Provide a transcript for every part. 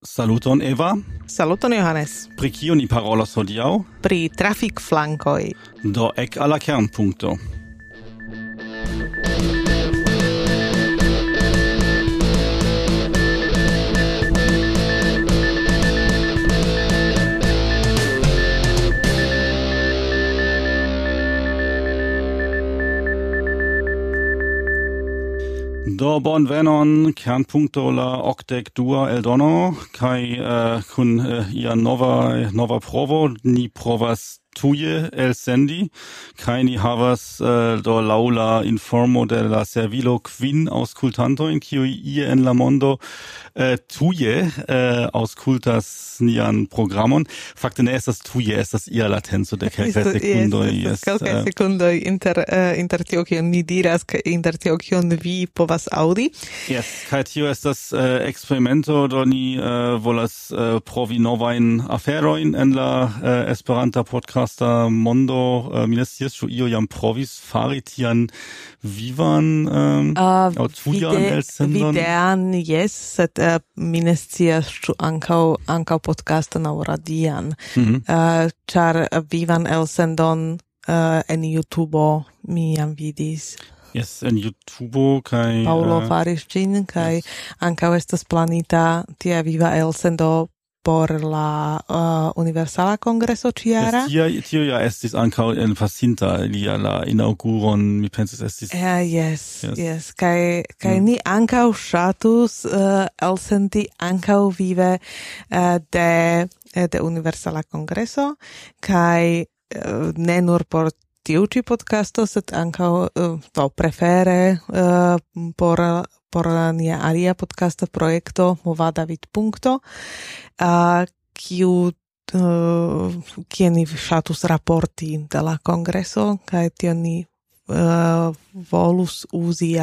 Saluton Eva. Saluton Johannes. Pri kio ni parolos hodiaŭ? Pri trafikflankoj. Do ek al la kernpunkto. Do bonvenon kernpunkto la 82 eldono kaj kun ia nova provo ni provas tuje elsendi kaj ni havas do laŭ la informo de la servilo kvin aŭskultantojn kiuj ie en la mondo tuje aŭskultas nian programon. Fakte ne estas tuje, estas ia latenco de kelkaj sekundoj. Kelkaj sekundoj inter tio kion ni diras kaj inter tio kion vi povas aŭdi. Yes, kaj tio estas eksperimento, do ni volas provi novajn aferojn en la Esperanta podcasta mondo. Mi ne scias, ĉu io jam provis fari tian vivan aŭ tujan elsendon? Videan, yes, sed mi ne scias, ĉu ankaŭ podcaston aŭ radian. Ĉar vivan elsendon en YouTube mi jam vidis. Yes, en YouTube kaj Paulo faris ĝin kaj ankaŭ estas planita tia viva elsendo por la Universala Kongreso ĉiara. Tio ja estis ankaŭ en pasinta lia la inauguron, mi pensis estis. Yes. Kaj ni ankaŭ ŝatus elsendi ankaŭ vive de Universala Kongreso kaj ne nur por tiu ĉi podcasto, sed ankaŭ prefere por nia alia podcasta projekto Movada Vidpunkto, kie ni ŝatus raporti de la kongreso, kaj tion ni volus uzi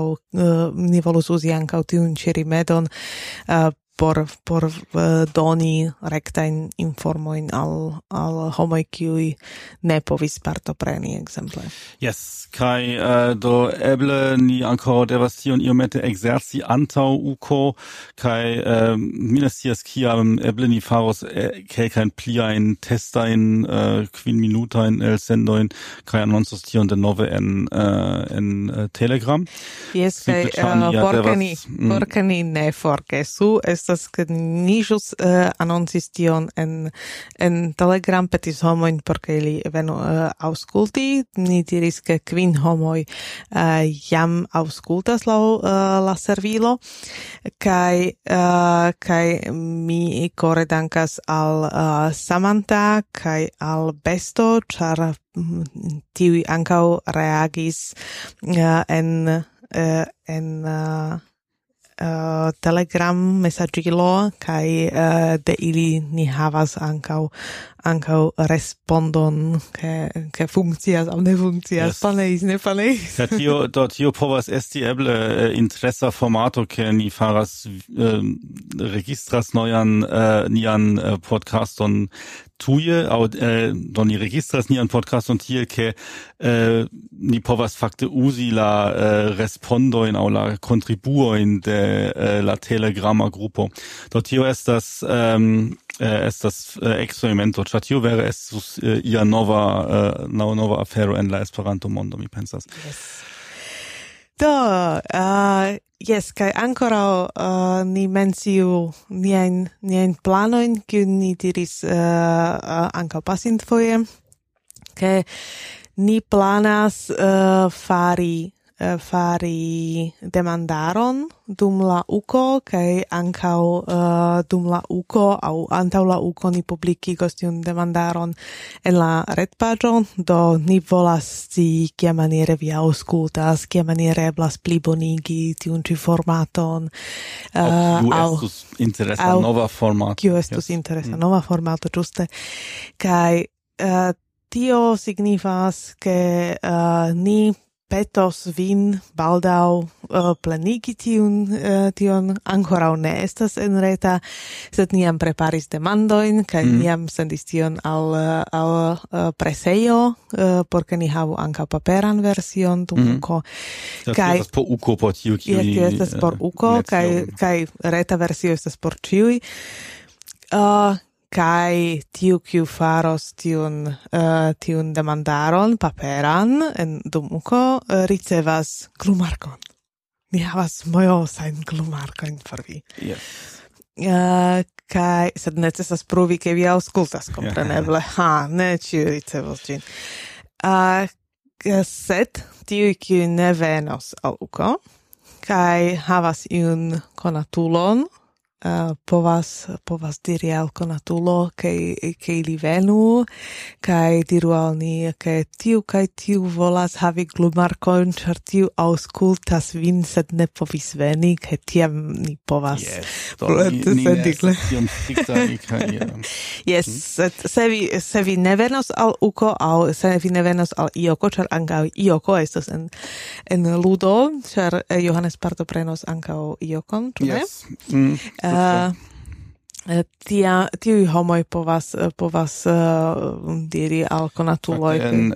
ankaŭ tiun ĉi rimedon por doni rektajn informojn al homoj kiuj ne povis partopreni, ekzemple. Yes, kaj do eble ni ankoraŭ devas tion iomete ekzerci antaŭ UKO, kaj mi ne scias kiam eble ni faros kelkajn pliajn testajn 5-minutajn elsendojn kaj anoncos tion denove en Telegram. Yes, por ke ni ne forgesu, estas ke ni ĵus anoncis tion en Telegram, petis homojn por ke ili venu aŭskulti. Ni diris ke 5 homoj jam aŭskultas la servilo, kaj mi kore dankas al Samantha kaj al Besto, ĉar tiuj ankaŭ reagis en Telegram mesaĝilo, kaj de ili ni havas ankaŭ respondon ke funkcias aŭ ne funkcias, paneis, ne paneis. Tio povas esti eble interesa formato, ke ni faras registras nian podcaston tuje, aŭ do ni registras nian podcaston tiel, ke ni povas fakte uzi la respondojn aŭ la kontribuojn de la Telegrama grupo. Do tio estas experimento, ĉar tio vere estus ia nova afero en la Esperanto mondo, mi pensas. Yes. Do, yes, kaj ankoraŭ ni menciu niajn planojn, kiujn ni diris ankaŭ pasintfoje, ke ni planas fari demandaron dum la UKO, kaj ankaŭ dum la UKO aŭ antaŭ la UKO ni publikigos tiun demandaron en la retpaĝo. Do ni volas scii kiamaniere vi aŭskultas, kiamaniere eblas plibonigi tiun ĉi formaton. Kiu estus interesa nova formato. Kiu estus interesa nova formato, ĝuste. Kaj tio signifas, ke ni petos vin baldau plenigi tion ancorau ne estas en reta, sed niam preparis demandoin, kai niam sendis tion al presejo, porque ni havu anca paperan version dum uko. Kai estas por uko por tiu kiu estas por uko, kai reta versio estas por ciui. Kai tiu kiu faros tiun demandaron paperan en dum uko ricevas glumarkon. Ni havas mojosajn glumarkojn por vi. Yes. Kai sed necesas pruvi ke vi aŭskultas, kompreneble. Ne ĉiuj ricevos ĝin. Sed tiuj kiuj ne venos al uko kai havas iun konatulon, povas diri al konatulo ke ili venu kaj diru al ni ke tiu kaj tiu volas havi glumarkon, ĉar tiu aŭskultas vin, sed ne povis veni, kaj tiam ni povas se vi ne venos al uko aŭ se vi ne venos al ioko, ĉar ankaŭ ioko estas en ludo, ĉar Johannes partoprenos ankaŭ iokon, ĉu ne? Tiuj homoj povas diri al konatuloj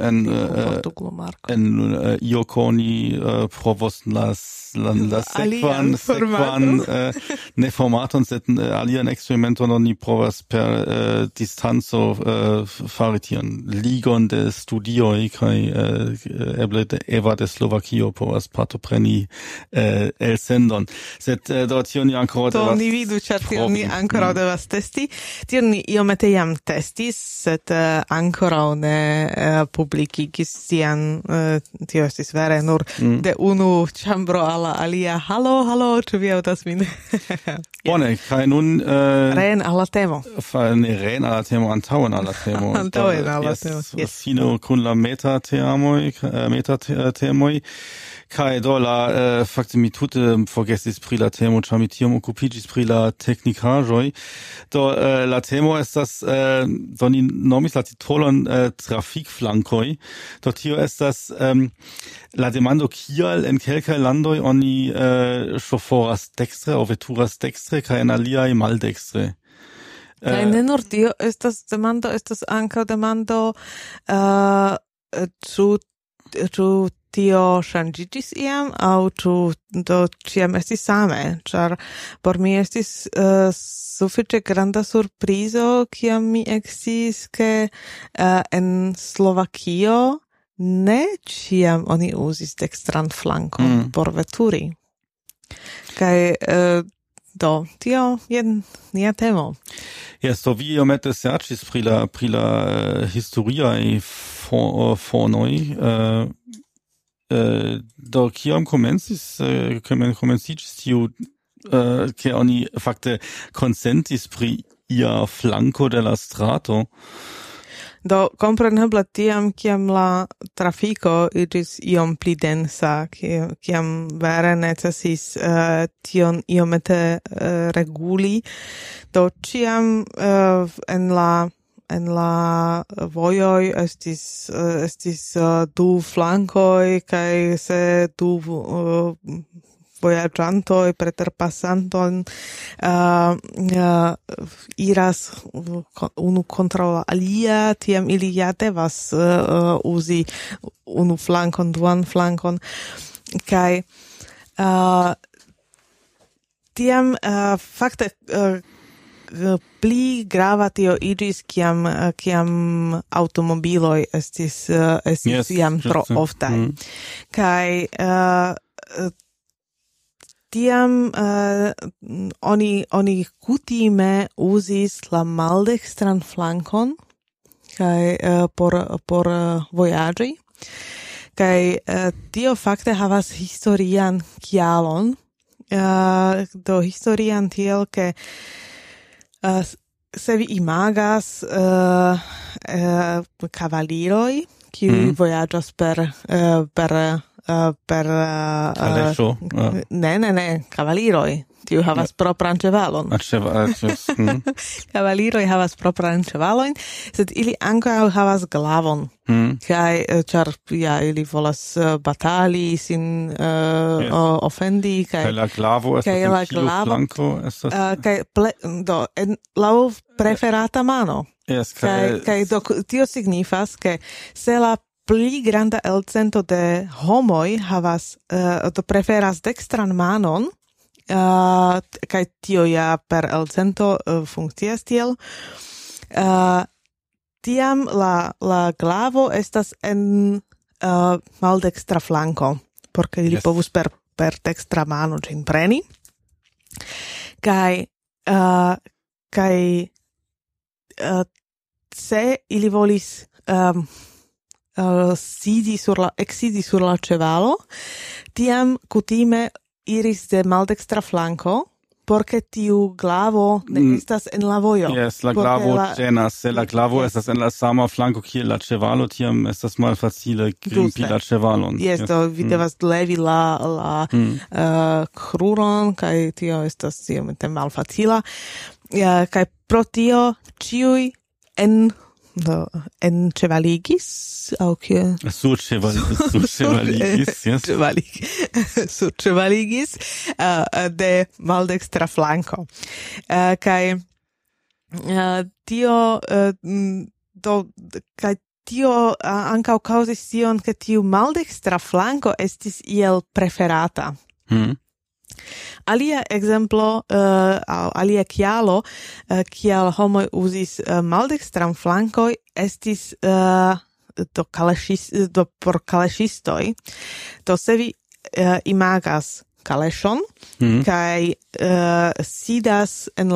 en iokoni provos la sekvan ne formaton, sed alian eksperimenton oni provas per distanco fari tion ligon de studioj kaj eble de Eva de Slovakio povas partopreni elsendon. Sed do tion ni ankoraŭ devas ni vidu, ĉar tion ni ankoraŭ devas testi. Tion ni iomete jam testis, sed ankoraŭ ne publikigis tian, tio estis vere nur de unu ĉambro al la alia. Halo, ĉu vi aŭdas min? Bone, kaj nun reen al la temo. Ne reen al la temo, antaŭen al la temo. Antaŭen al la temo. Fino kun la metatemoj. Kai do la fakte mi tute forgesis pri la temo, ĉar mi tiom okupiĝis pri la teknikaĵoj. Do la temo estas do ni nomis la titolon trafikflankoj. Do tio estas la demando kial en kelkaj landoj oni ŝoforas dekstre aŭ veturas dekstre kaj en aliaj maldekstre. Kaj ne nur tio estas demando, estas ankaŭ demando ĉu tio ŝanĝiĝis iam aŭ ĉu do ĉiam estis same, ĉar por mi estis sufiĉe granda surprizo, kiam mi eksciis, ke en Slovakio ne ĉiam oni uzis dekstran flankon por veturi. Kaj do tio jen nia temo. Yes, do vi iomete serĉis pri la historiaj fonoj. Do kiam komenciĝis tiu ke oni fakte konsentis pri ia flanko de la strato. Do kompreneble tiam kiam la trafiko iĝis iom pli densa, kiam vere necesis tion iomete reguli, do ĉiam en la vojoj estis du flankoj kaj se du vojaĝantoj preterpasanton iras unu kontraŭ la alia, tiam ili ja devas uzi unu flankon, duan flankon, kaj tiam fakte pli grava tio iĝis kiam aŭtomobiloj estis jam tro oftaj. Kaj tiam oni kutime uzis la maldekstran flankon kaj por vojaĝi. Kaj tio fakte havas historian kialon. Do historian tiel, ke se vi imagas kavaliroj, kiuj vojaĝas per per Kalesho. ne, cavaliroi. Tiu havas propran ĉevalon. Cavaliroi havas propran ĉevalon, sed ili ankaŭ havas glavon. Kaj ĉar ili volas batali sin ofendi kaj la glavo estas flanko estas kaj laŭ preferata mano. Kaj tio signifas ke se la pli granda elcento de homoj havas preferas dekstran manon, kaj tio ja per elcento funkcias tiel, tiam la glavo estas en maldekstra flanko, por ke ili povus per dekstra mano ĝin preni. Kaj se ili volis eksidi sur la ĉevalo, tiam kutime iris de maldekstra flanko, porque tiu glavo ne estas en la vojo. Yes, la glavo ĝenas. Se la glavo estas en la sama flanko kiel la ĉevalo, tiam estas malfacile grimpi la ĉevalon. Yes, do vi devas levi la kruron, kaj tio estas iomete malfacila. Kaj pro tio ĉiuj enĉevaligis aŭ kiel surĉevaligis, yes. Surĉevaligis de maldekstra flanko. Kaj tio ankaŭ kaŭzis tion, ke tiu maldekstra flanko estis iel preferata. Alia exemplo, alia kialo, kial homoj uzis maldekstran flankoj, estis por kaleŝistoj. Do se vi imagas kalešon, kaj sidas en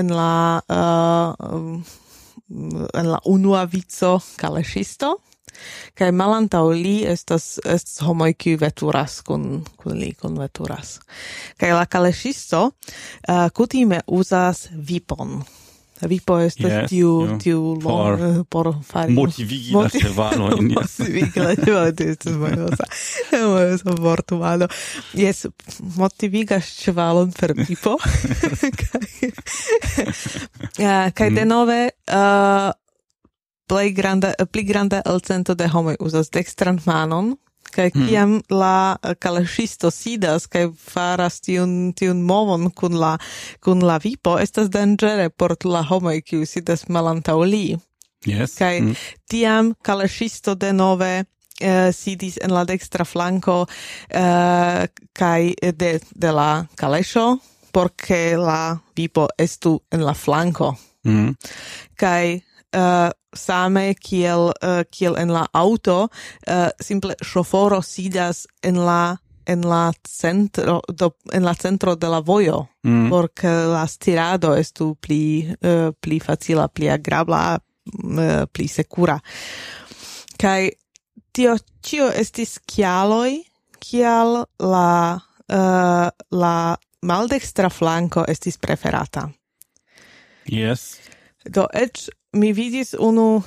la unua vico kaleŝisto, kaj malantaŭ li estas homoj kiuj veturas kun veturas. Kaj la kaleŝisto kutime uzas vipon. Vipo estas tiu por fari motivigi la ĉevalojn. Motivigi la ĉevalojn, estas mojosa vortumado. Jes, motivigas ĉevalon per vipo. Kaj denove pli granda elcento de homoj uzas dekstran manon, kaj kiam la kaleŝisto sidas kaj faras tiun movon kun la vipo, estas danĝere por la homoj kiuj sidas malantaŭ li. Yes. Kaj tiam kaleŝisto denove sidis en la dekstra flanko kaj de la kaleŝo, por ke la vipo estu en la flanko. Kaj same kiel en la auto, simple ŝoforo sidas en la centro de la vojo, por ke la stirado estu pli facila, pli agrabla, pli sekura. Kaj tio ĉio estis kialoj, kial la maldekstra flanko estis preferata. Yes. Do eĉ mi vidis unu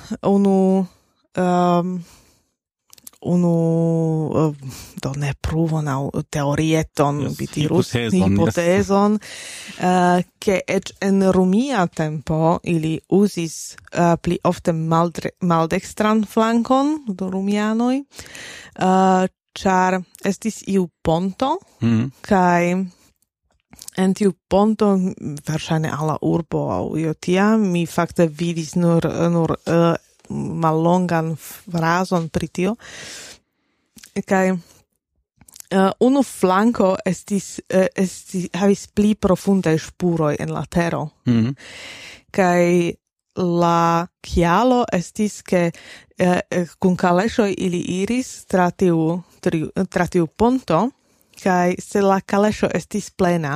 do ne pruvon aŭ teorieton, vi dirus, hipotezon, ke eĉ en romia tempo ili uzis pli ofte maldekstran flankon, do romianoj, ĉar estis iu ponto, kaj en tiu ponto verŝajne al la urbo aŭ io tia, mi fakte vidis nur mallongan frazon pri tio. Kaj unu flanko havis pli profundaj ŝpuroj en la tero. Kaj la kialo estis ke kun kaleŝoj ili iris tra tiu ponto, kaj se la kaleŝo estis plena,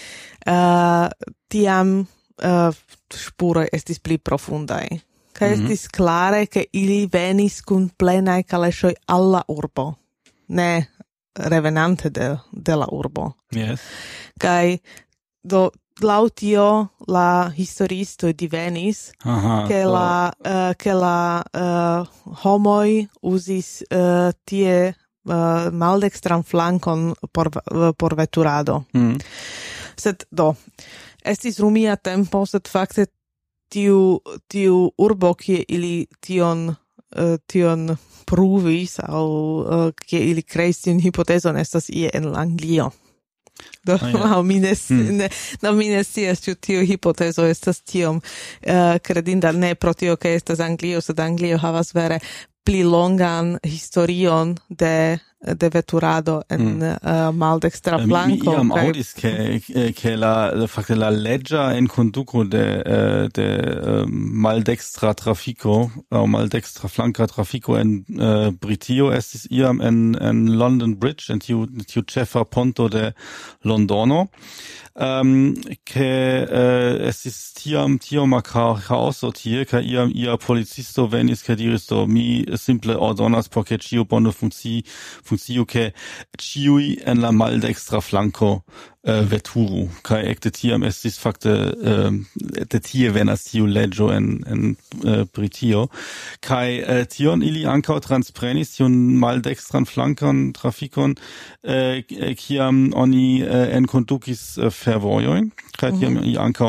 tiam ŝpuroj estis pli profundaj. Kaj estis klare, ke ili venis kun plenaj kaleŝoj al la urbo, ne revenante de la urbo. Yes. Kaj do laŭ tio la historiistoj divenis, ke la homoj uzis tie maldextran flankon por veturado. Sed estis rumia tempo, sed fakte tiu urbo, kie ili tion pruvis, au kie ili kreis tiun hipotezon, estas ie en Anglio. Mi ne scias, ĉu tiu hipotezo estas tiom credinda, ne pro tio ke estas Anglio, sed Anglio havas vere pli longan historion de veturado en maldextra flanco. Mi iam audis che la leggia en conduco de maldextra trafico, au maldextra flanca trafico en Britio estis iam en London Bridge, en tiu cefa ponto de Londono, che estis tiam chaoso tie, ca iam ia policisto venis ca diris mi simple ordonas por che ciu bone funcio che ciui en la maldextra flanco veturu, kai ekde tiam estis fakte de tie venas tiu leggio en Britio, kai tion ili ankaŭ transprenis tiun maldextran flankon trafikon, kiam oni enkondukis fervojojn, kai tiam ili ankaŭ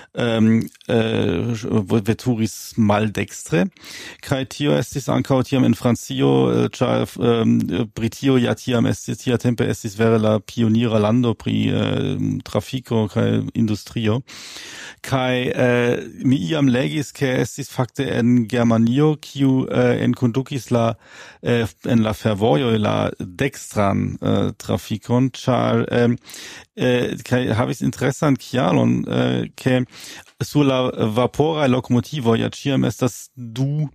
veturis maldextre, kai tio estis ankaŭ tiam en Francio, ĉar Britio ja tiam estis tiatempe estis vere la pionira lando pri trafico kai industrio, kai mi iam legis ke estis fakte en Germanio kiu enkondukis en la fervojo la dextran trafikon, ĉar kai havis interesan kialon, ke sur la vapora lokomotivo ja ĉiam estas du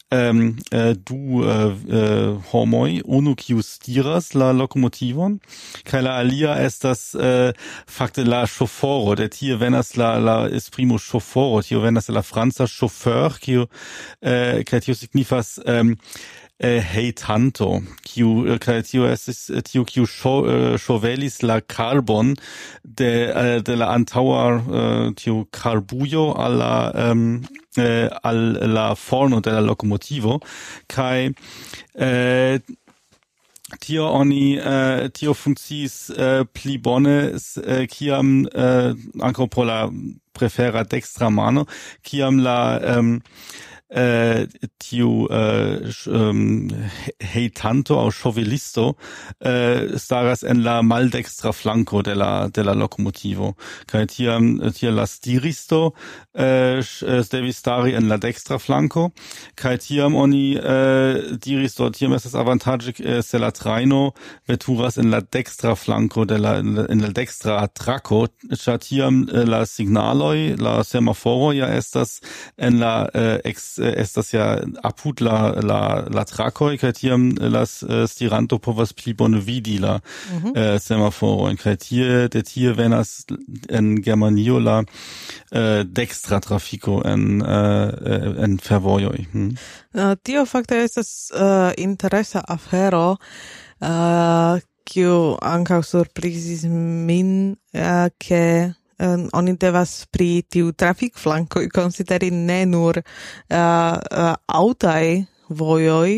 homoj, unu kiu stiras la lokomotivon, kaj la alia estas fakte la ŝoforo, de tie venas la esprimo ŝoforo, tio venas de la franca chauffeur, kiu kaj tio signifas heitanto, kiu estis tiu kiu ŝovelis la karbon de la antaŭa tiu karbujo al la forno de la lokomotivo, kaj tio funkciis pli bone kiam ankaŭ por la prefera dextra mano, kiam la tiu heitanto au ŝovelisto staras en la maldextra flanco de la lokomotivo, kaj tiam la stiristo devis stari en la dextra flanco, kaj tiam oni diris tiam estas avantaĝe se la trajno veturas en la dextra flanco en la dextra trako, ĉar tiam la signaloj, la semaforoj ja estas en la estas ja apud la trakoj, kaj tiam la stiranto povas pli bone vidi la semaforojn, kaj de tie venas en Germanio la dextra trafiko en fervojoj. Tio fakte estas interesa afero, kiu ankaŭ surprizis min, ke oni devas pri tiu trafikflankoj konsideri ne nur aŭtaj vojoj,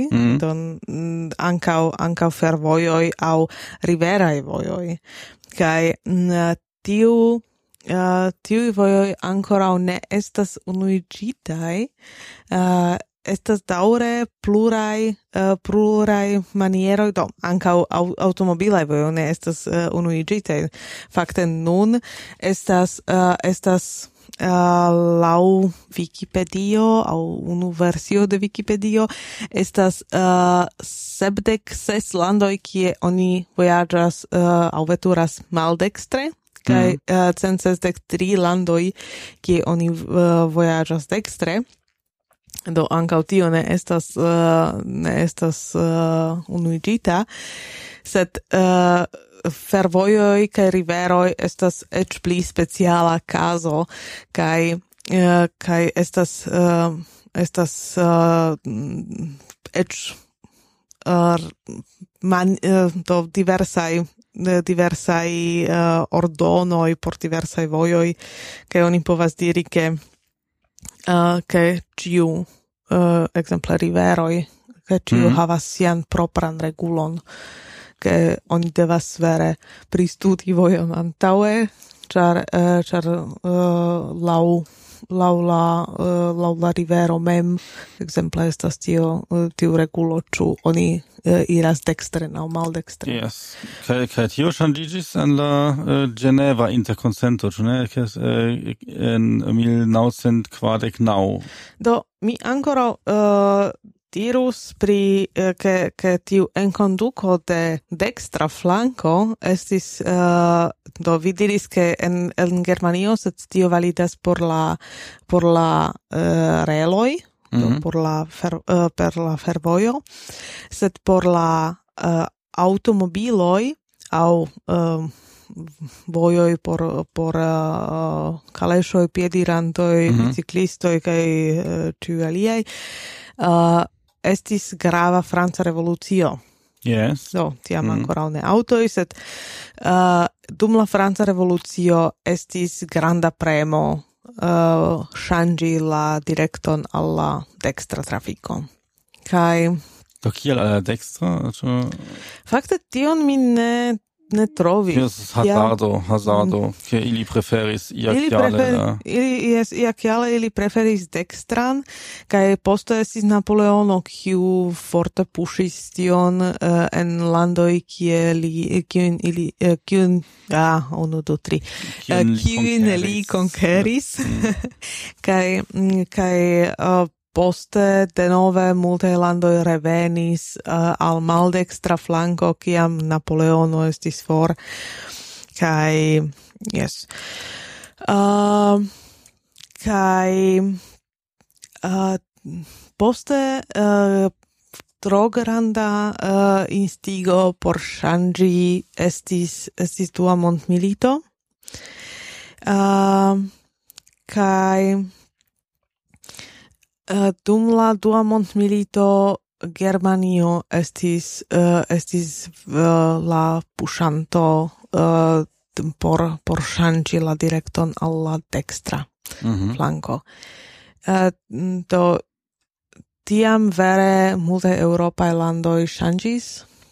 ankaŭ fervojoj aŭ riveraj vojoj. Kaj tiuj vojoj ankoraŭ ne estas unuiĝitaj, estas daŭre pluraj manieroj, ankaŭ aŭtomobilaj vojoj ne estas unuiĝitaj. Fakte nun estas laŭ Wikipedio aŭ unu versio de Wikipedio estas 76 landoj kie oni vojaĝas aŭ veturas maldekstre, kaj 163 landoj kie oni vojaĝas dekstre. Do ankaŭ tio ne estas unuiĝita, sed fervojoj kaj riveroj estas eĉ pli speciala kazo, kaj estas eĉ do diversaj ordonoj por diversaj vojoj, kaj oni povas diri ke ĉiu ekzemple riveroj ke tiu havas sian propran regulon, ke oni devas vere pristudi vojon antaŭe, ĉar laŭ la rivero mem, ekzemple estas tiu regulo, ĉu oni iras dextren aŭ maldextren. Yes. Kaj tio ŝanĝiĝis en la Ĝeneva interkonsento, ĉu ne? En 1949. Do mi ankoraŭ dirus pri ke tiu enkonduko de dekstra flanko estis do vi diris ke en Germanio sed tio validas por la reloj, por la fervojo, sed por la automobiloj aŭ vojoj por kaleŝoj, piedirantoj, biciklistoj kaj ĉiuj aliaj estis grava franca revolucio. Yes. Do, tiam ankoraŭ ne aŭtoj, sed dum la franca revolucio estis granda premo ŝanĝi la direkton al la dekstra trafiko. Kaj do kiel al la dekstra? fakte tion mi ne trovis. Hazardo, ke ili preferis iakiale ili preferis dekstran, kaj poste estis Napoleono, kiu forte puŝis tion en landoj kiujn li konkeris. Kaj poste denove multaj landoj revenis al maldekstra flanko, kiam Napoleono estis for. Kaj yes. Kaj poste tro granda instigo por ŝanĝi estis dua mondmilito. Kaj dum la dua mondmilito Germanio estis la puŝanto por ŝanĝi la direkton al la dekstra flanko. Do tiam vere multaj eŭropaj landoj ŝanĝis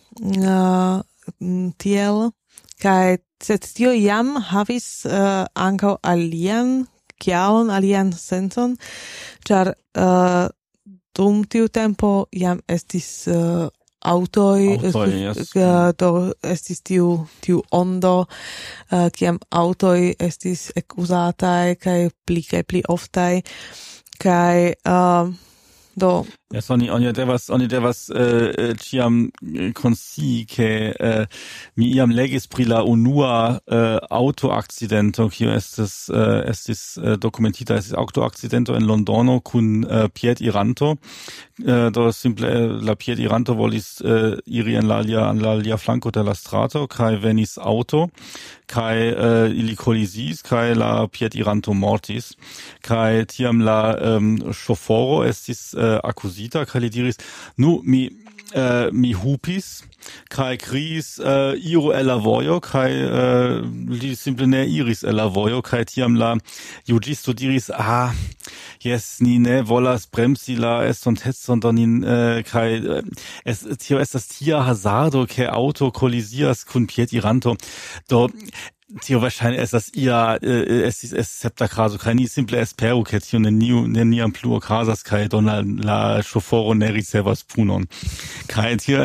tiel, kaj sed tio jam havis ankaŭ alian kialon, alian sencon, ĉar dum tiu tempo jam estis aŭtoj, do estis tiu ondo, kiam aŭtoj estis ekuzataj kaj pli oftaj, kaj do yes, oni devas ĉiam konscii ke mi iam legis pri la unua aŭtoakcidento, kiu estis dokumentita, estis aŭtoakcidento en Londono kun piediranto. Do simple la piediranto volis iri en la alia flanko de la strato kaj venis aŭto kaj ili kolizis kaj la piediranto mortis kaj tiam la ŝoforo estis akuzita kaj li diris mi hupis kaj kriis iru el la vojo kaj li simple ne iris el la vojo kaj tiam la juĝisto diris jes, ni ne volas bremsi la estontecon do nin kaj tio estas tia hazardo ke aŭto kolizias kun piediranto do tio wahrscheinlich estas estis escepta kazo kaj ni simple esperu ke tio neniam plu okazas kaj do la ŝoforo ne ricevas punon kaj tio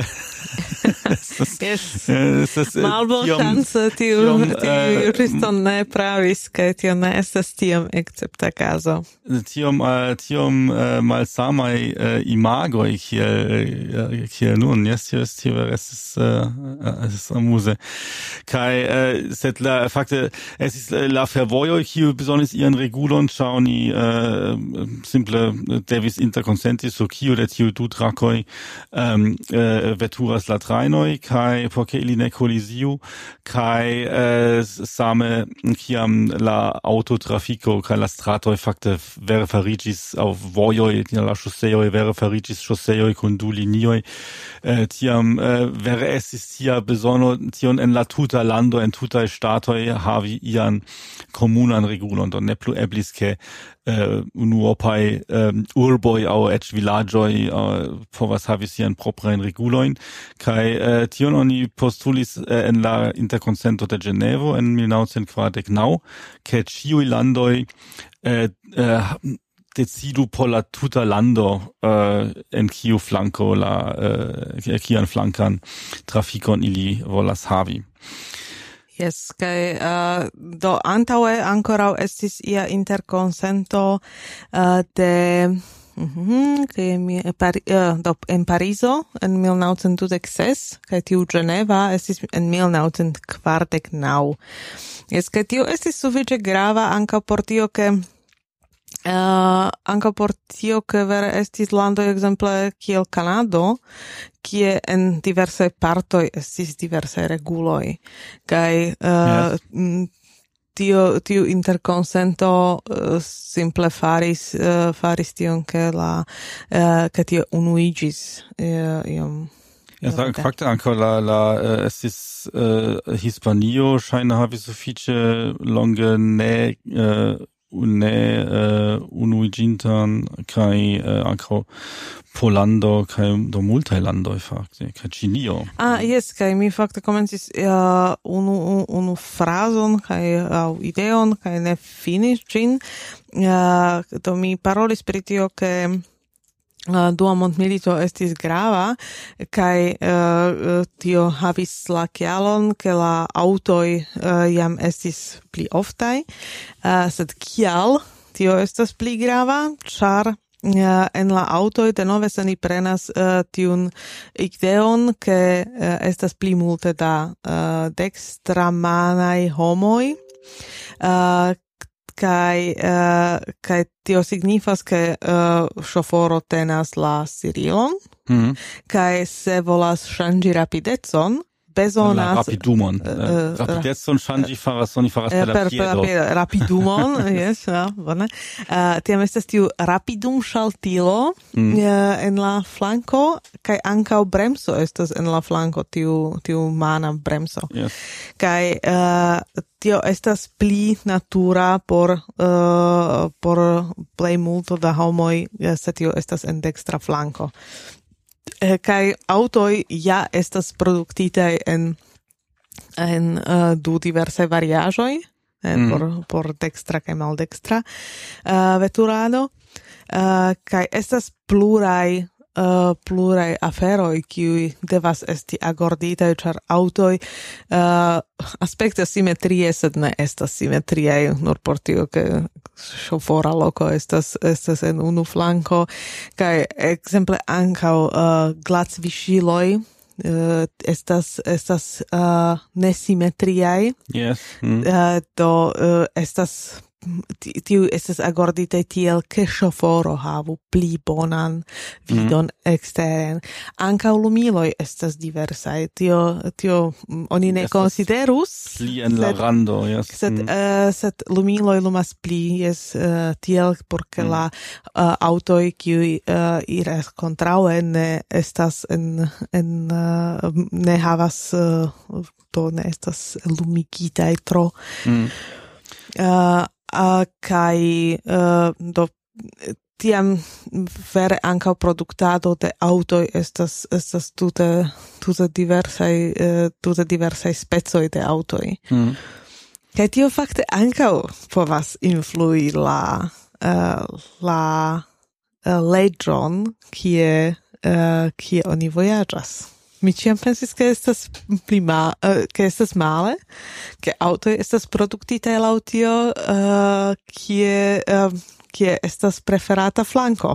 malbonŝance tiu juĝisto ne pravis kaj tio ne estas tiom escepta kazo. Tiom malsamaj imagoj kiel nun, tio estis amuze kaj sed fakte estis la fervojoj kiuj bezonis ian regulon, ĉar oni simple devis interkonsenti sur kiu de tiuj du trakoj veturas la trajnoj kaj por ke ili ne koliziu kaj same kiam la aŭtotrafiko kaj la stratoj fakte vere fariĝis aŭ vojoj, la ŝoseoj vere fariĝis ŝoseoj kun du linioj, tiam vere estis tia bezono tion en la tuta lando, en tutaj ŝtatoj statoj havi ian komunan regulon, do ne plu eblis ke unuopaj urboj aŭ eĉ vilaĝoj povas havi sian proprajn regulojn, kaj tion oni postulis en la Interkonsento de Ĝenevo en 1949, ke ĉiuj landoj decidu por la tuta lando en kiu flanko kian flankan trafikon ili volas havi. Yes, kai do antaŭe ankoraŭ estis ia interkonsento de en Parizo en 1926, kaj tiu Ĝeneva estis en 1949. Yes, kaj tiu estis sufiĉe grava ankaŭ por tio, ke anche por tio che vere estis lando exemple kiel Kanado, kie en diverse partoi estis diverse reguloi. Kai tiu interkonsento simple faris tion ke tio unuigis iom. Ja, fakte anche la estis Hispanio ŝajne havi sufiĉe longe ne unuigintan kaj ankaŭ Polando kaj do multaj landoj fakte kaj Ĉinio. Yes, kaj mi fakte komencis unu frazon kaj ideon kaj ne finis ĝin. Do mi parolis pri tio, ke dua mondmilito estis grava, kaj tio havis la kialon, ke la aŭtoj jam estis pli oftaj, sed kial tio estas pli grava? Ĉar en la aŭtoj denove se ni prenas tiun ideon, ke estas pli multe da dekstramanaj homoj, kaj tio signifas, ke ŝoforo tenas la stirilon, kaj se volas ŝanĝi rapidecon, bezonas... La rapidumon. Rapidecon ŝanĝi faras, oni faras per la piedo. Rapidumon, yes, bone. Tiam estas tiu rapidum ŝaltilo en la flanko, kaj ankaŭ bremso estas en la flanko, tiu mana bremso. Yes. Kaj tio estas pli natura por plej multo da homoj, se tio estas en dekstra flanko. Kaj aŭtoj ja estas produktitaj en du diversaj variaĵoj, por dekstra kaj maldekstra veturado, kaj estas pluraj aferoj, kiuj devas esti agorditaj, ĉar aŭtoj aspektas simetrie, sed ne estas simetriaj, nur por tio, ke ŝofora loko estas en unu flanko, kaj ekzemple ankaŭ glacviŝiloj estas nesimetriaj. Yes. Do estas tiu estas agordite tiel, ke ŝoforo havu pli bonan vidon eksteren. Ankaŭ lumiloj estas diversaj. Tio oni ne konsiderus. Pli en la rando, yes. Sed lumiloj lumas pli, tiel, porque la aŭtoj, kiuj iras kontraŭe, ne estas ne havas, do ne estas lumigitaj tro. Kaj do tiam vere ankaŭ produktado de aŭtoj estas tute diversaj specoj de aŭtoj. Kaj tio fakte ankaŭ povas influi la leĝon, kie oni vojaĝas. Mi ĉiam pensis, ke estas male, ke aŭtoj estas produktitaj laŭ tio, kie estas preferata flanko.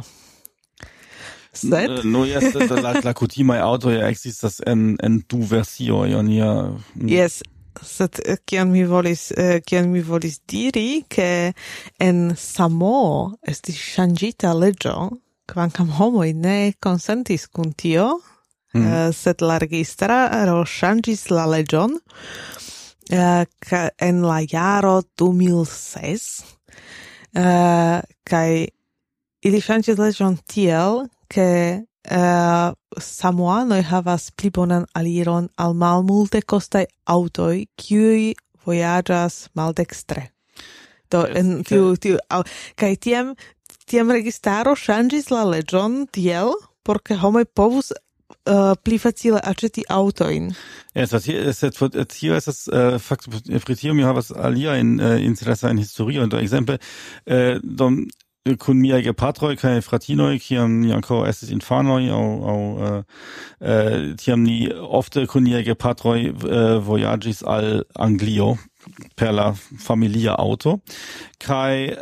Sed? No, yes, la kutimaj aŭtoj ekzistas en du versioj. Yes, sed kion mi volis diri, ke en Samoa estis ŝanĝita leĝo, kvankam homoj ne konsentis kun tio, sed la registaro ŝanĝis la leĝon en la jaro 2006, kaj ili ŝanĝis leĝon tiel, ke samoanoj havas pli bonan aliron al malmulte kostaj aŭtoj, kiuj vojaĝas maldextre. Do en tiu kaj tiam registaro ŝanĝis la leĝon tiel, por ke homoj povus pli facile aĉeti aŭtojn. Tio estas fakte pri tio mi havas aliajn interesajn historiojn. Do ekzemple kun miaj gepatroj kaj fratinoj, kiam ni ankaŭ estis infanoj aŭ tiam ni ofte kun niaj gepatroj vojaĝis al Anglio per la familia auto kaj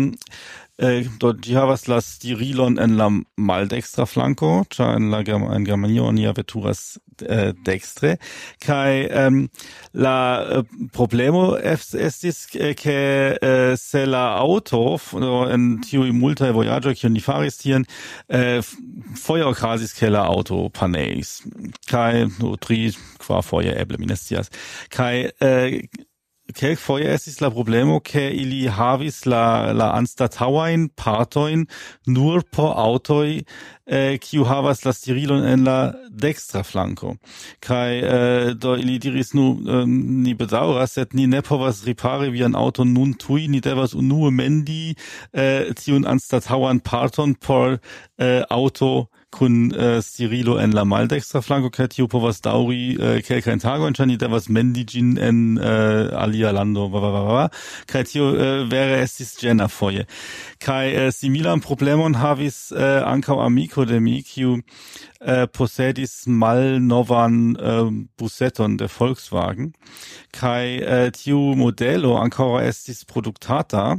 do ĝi havas la stirilon en la maldextra flanko, ĉar en Germanio oni veturas dextre, kaj la problemo estis ke se la auto en tiuj multaj vojaĝoj kiun ni faris tien foje okazis ke la auto paneis, kaj 3-4 foje eble mi ne scias, kaj kelkfoje estis la problemo ke ili havis la anstataŭajn partojn nur por aŭtoj kiu havas la stirilon en la dekstra flanko. Kaj do ili diris ni bedaŭras, sed ni ne povas ripari vian aŭton nun tuj, ni devas unue mendi tiun anstataŭan parton por aŭto kun stirilo en la maldextra flanko, kaj tio povas daŭri kelkajn tagojn, ĉar ni devas mendi ĝin en alia lando, kaj tio vere estis ĝena foje. Kaj similan problemon havis ankaŭ amiko de mi, kiu posedis malnovan buseton de Volkswagen, kaj tiu modelo ankaŭ estis produktata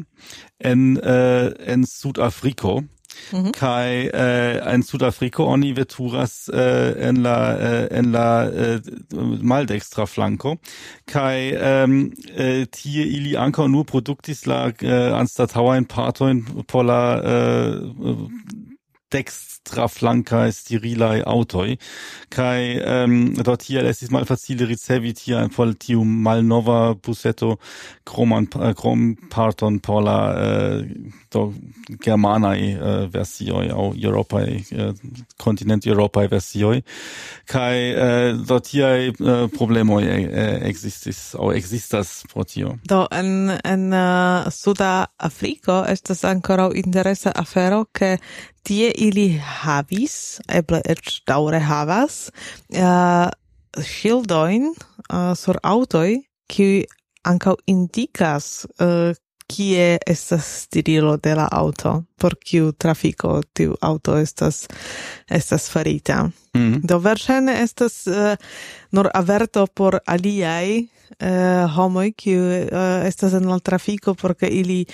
en Sudafriko. Kai en Sudafriko oni veturas en la maldextra flanko kai tie ili ankaŭ nur produktis la anstataŭajn partojn por la dekstra flanka sterilaj aŭtoj kaj do tiel estis malfacile ricevi tian por tiu malnova buseto krom parton por la germanaj versioj aŭ eŭropaj kontinent-eŭropaj versioj kaj do tiaj problemoj ekzistas pro tio. Do en Suda Afriko estas ankoraŭ interesa afero, ke tie ili havis, eble eĉ daŭre havas, ŝildojn sur aŭtoj, kiuj ankaŭ indikas kie estas stirilo de la aŭto, por kiu trafiko tiu aŭto estas farita. Do verŝajne estas nur averto por aliaj homoj, kiu estas en la trafiko, por ke ili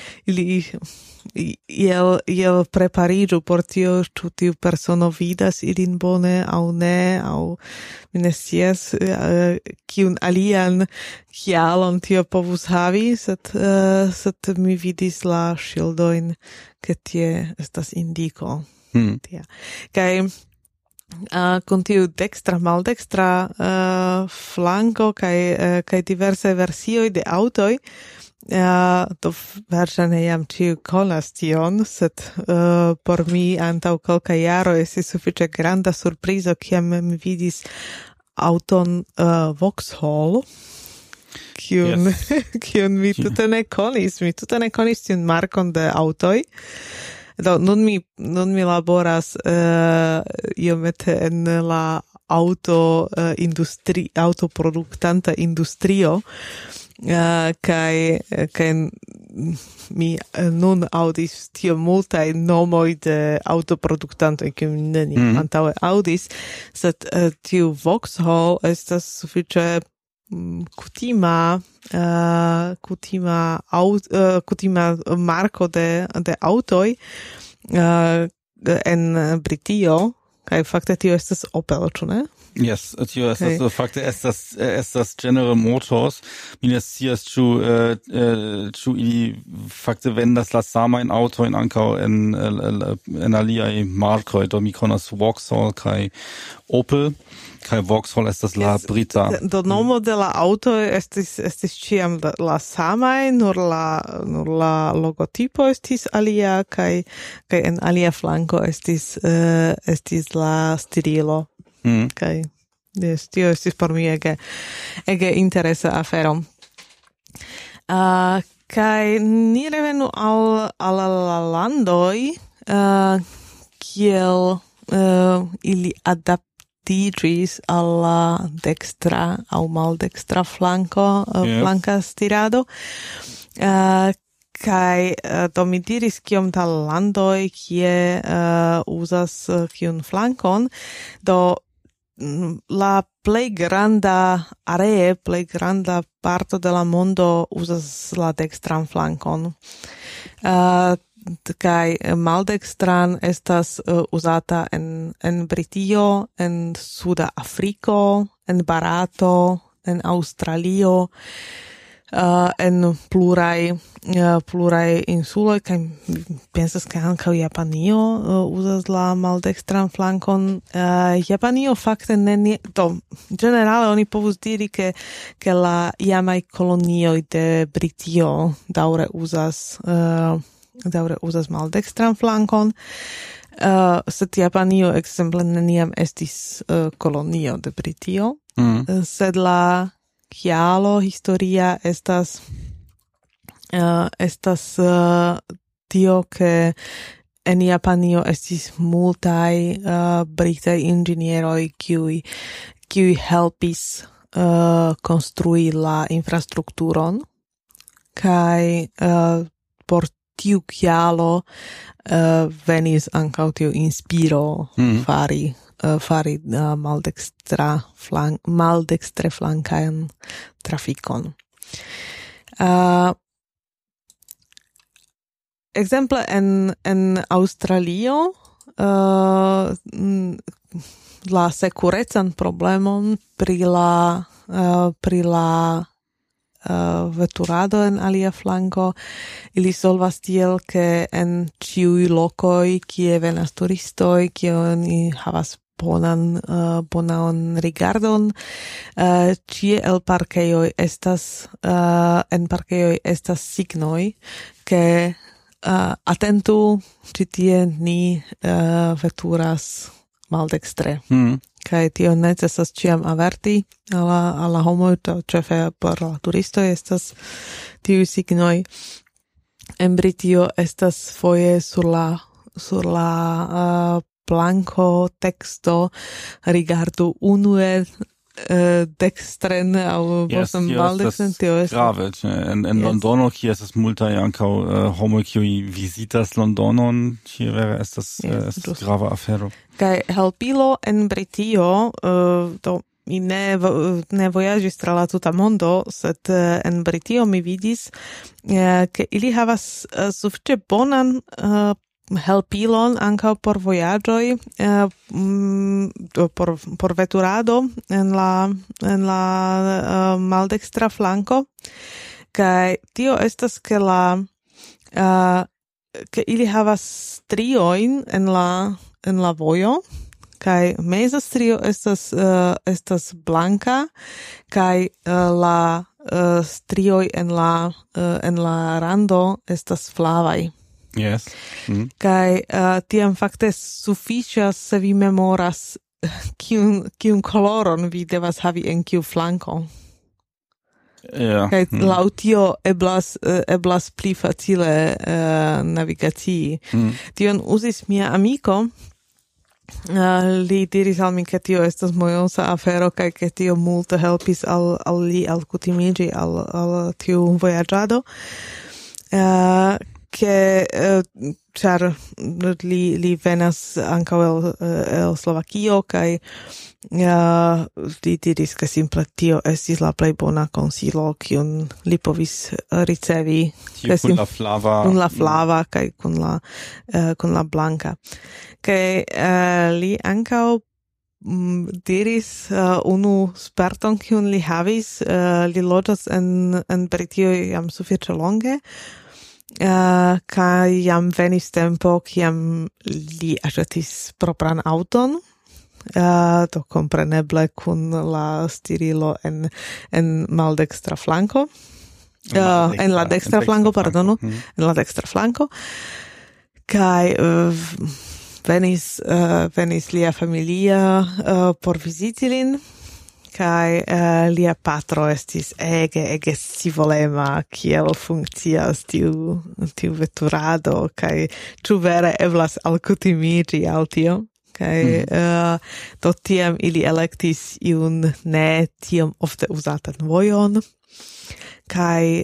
iel prepariĝu por tio, ĉu tiu persono vidas ilin bone aŭ ne, aŭ mi ne scias kiun alian kialon tio povus havi, sed mi vidis la ŝildojn, ke tie estas indiko. Kaj kun tiu dekstra maldextra flanko kaj diversaj versioj de aŭtoj, do verŝajne jam ĉiu konas tion, sed por mi antaŭ kelkaj jaroj estis sufiĉe granda surprizo, kiam mi vidis aŭton Vauxhall, kiun mi tute ne konis. Mi tute ne konis tiun markon de aŭtoj. Do nun mi laboras iomete en la autoproduktanta industrio, kaj mi nun aŭdis tiom multaj nomoj de autoproduktantoj, kiuj neniam antaŭe aŭdis, sed tiu Vauxhall estas sufiĉe kutima marko de aŭtoj en Britio, kaj fakte tio estas Opel, ĉu ne? Yes, tio estas fakte estas General Motors. Mi ne scias ĉu ili fakte vendas la samajn aŭtojn ankaŭ en aliaj markoj. Do mi konas Vauxhall kaj Opel. Kaj Vauxhall estas la brita. Do nomo de la aŭto estis ĉiam la samaj, nur la logotipo estis alia, kaj en alia flanko estis la stirilo. Kaj tio estis por mi ege interesa afero. Kai ni revenu al la landoi, kiel ili adaptigis al la dextra au maldextra flanco, flanca stirado. Kai do mi diris kiom tal landoi kie uzas kiun flankon, do la plej granda aree, plej granda parto de la mondo uzas la dextran flankon. Kai maldextran estas uzata en Britio, en Suda Afriko, en Barato, en Australio, en plurai insuloj, kaj pensas ke ankaŭ Japanio uzas la maldextran flankon. Japanio fakte do ĝenerale oni povus diri ke la iamaj kolonioj de Britio daŭre uzas maldextran flankon. Sed Japanio ekzemple neniam estis kolonio de Britio, sed la kialo historia estas tio ke en Japanio estis multaj britaj inĝinieroj kiuj helpis konstrui la infrastrukturon, kaj por tiu kialo venis ankaŭ tiu inspiro fari maldekstre flankan trafikon. Exemple en Australio la sekurecan problemon pri la veturado en alia flanko ili solvas tiel ke en ĉiuj lokoj kie venas turistoj, kie oni havas bonan rigardon, ĉie en parkejoj estas signoj ke atentu, ĉi tie ni veturas maldekstre. Kaj tio necesas ĉiam averti al la homoj, ĉefe por la turistoj estas tiuj signoj. En Britio estas foje sur la blanko teksto rigardu unue dextren au posten maldextren, tio estas grave. En Londono, kie estas multaj ankaŭ homoj kiuj vizitas Londonon, tie vere estas grava afero. Kaj helpilo en Britio, do mi ne vojaĝis tra la tuta mondo, sed en Britio mi vidis ke ili havas sufiĉe bonan helpilon ankaŭ por vojaĝoj, por veturado en la maldekstra flanko. Kaj tio estas ke ili havas striojn en la vojo, kaj meza strio estas blanka, kaj la strioj en la rando estas flavaj. Yes. Kaj tiam fakte sufiĉas, se vi memoras kiun koloron vi devas havi en kiu flanko. Kaj laŭ tio eblas pli facile navigacii. Tion uzis mia amiko. Li diris al mi ke tio estas mojosa afero kaj ke tio multe helpis al li alkutimiĝi al tiu vojaĝado. Che char li venas ankaŭ el Slovakio kaj li diris ke simple tio estis la plej bona konsilo kiun li povis ricevi kun la flava kaj kun la blanka. Kaj li ankaŭ diris unu sperton kiun li havis, li loĝas en Britio jam sufiĉe longe, kaj jam venis tempo kiam li aĉetis propran aŭton, do kompreneble kun la stirilo en maldekstra flanko, en la dekstra flanko, pardonu, en la dekstra flanko, kaj venis lia familia por viziti lin, kai lia patro estis ege scivolema kiel funkcias tiu veturado kai ĉu vere eblas alkutimiĝi al tio. Kai do tiam ili elektis iun ne tiom ofte uzatan vojon kai